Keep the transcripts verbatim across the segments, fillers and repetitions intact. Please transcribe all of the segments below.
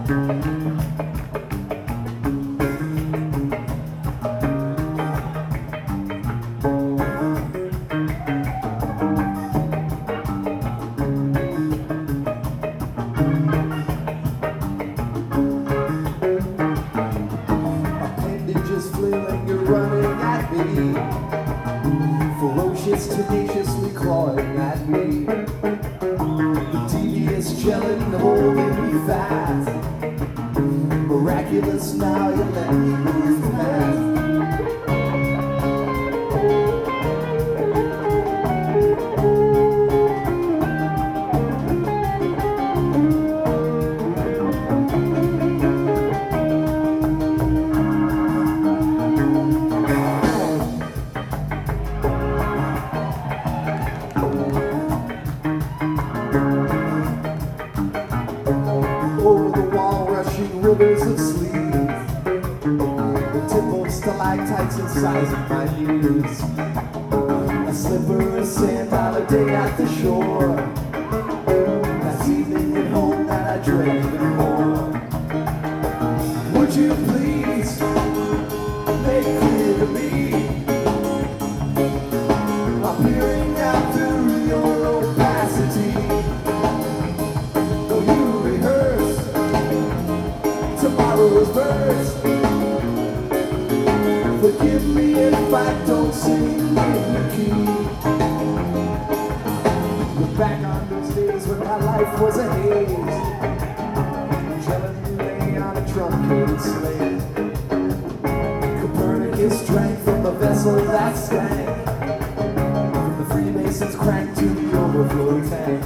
Flailing, you're running at me, ferocious, tenaciously clawing at me. The devious gelling, holding me fast. Miraculous, now you let me move past. Over the wall, rushing rivers of sleep. The tip of stalactites and size of my knees. A slipper of sand on a day at the shore. That evening at home that I dread even more. Would you please make clear to me? I'm peering out through your opacity. Tomorrow's verse. Forgive me if I don't sing in the key. Look back on those days when my life was a haze. Gelling you lay on a truncated slate. Copernicus drank from the vessel that stank. From the Freemasons cranked to the overflow tank.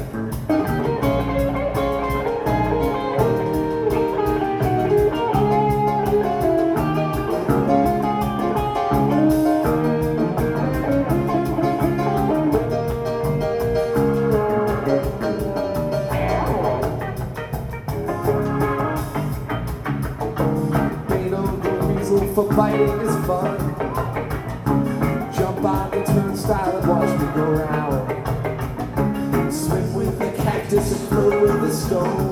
For biting is fun. Jump on the turnstile and watch me go round. Swim with the cactus and float with the stone.